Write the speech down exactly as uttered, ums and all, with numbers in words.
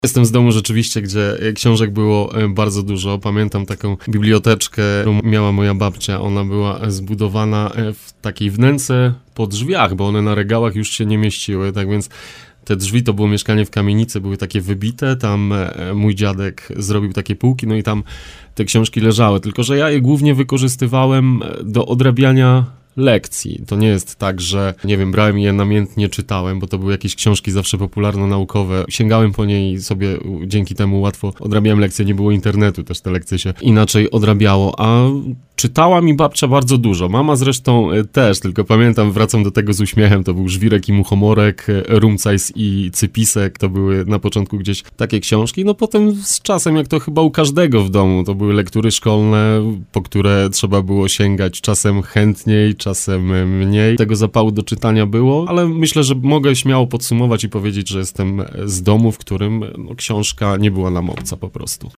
Jestem z domu rzeczywiście, gdzie książek było bardzo dużo. Pamiętam taką biblioteczkę, którą miała moja babcia. Ona była zbudowana w takiej wnęce po drzwiach, bo one na regałach już się nie mieściły, tak więc te drzwi to było mieszkanie w kamienicy, były takie wybite, tam mój dziadek zrobił takie półki, no i tam te książki leżały, tylko że ja je głównie wykorzystywałem do odrabiania lekcji. To nie jest tak, że, nie wiem, brałem je namiętnie, czytałem, bo to były jakieś książki zawsze popularno-naukowe. Sięgałem po nie i sobie dzięki temu łatwo odrabiałem lekcje. Nie było internetu, też te lekcje się inaczej odrabiało, a czytała mi babcia bardzo dużo. Mama zresztą też, tylko pamiętam, wracam do tego z uśmiechem, to był Żwirek i Muchomorek, Rumcajs i Cypisek, to były na początku gdzieś takie książki. No potem z czasem, jak to chyba u każdego w domu, to były lektury szkolne, po które trzeba było sięgać czasem chętniej, czasem mniej. Tego zapału do czytania było, ale myślę, że mogę śmiało podsumować i powiedzieć, że jestem z domu, w którym no, książka nie była nam obca po prostu.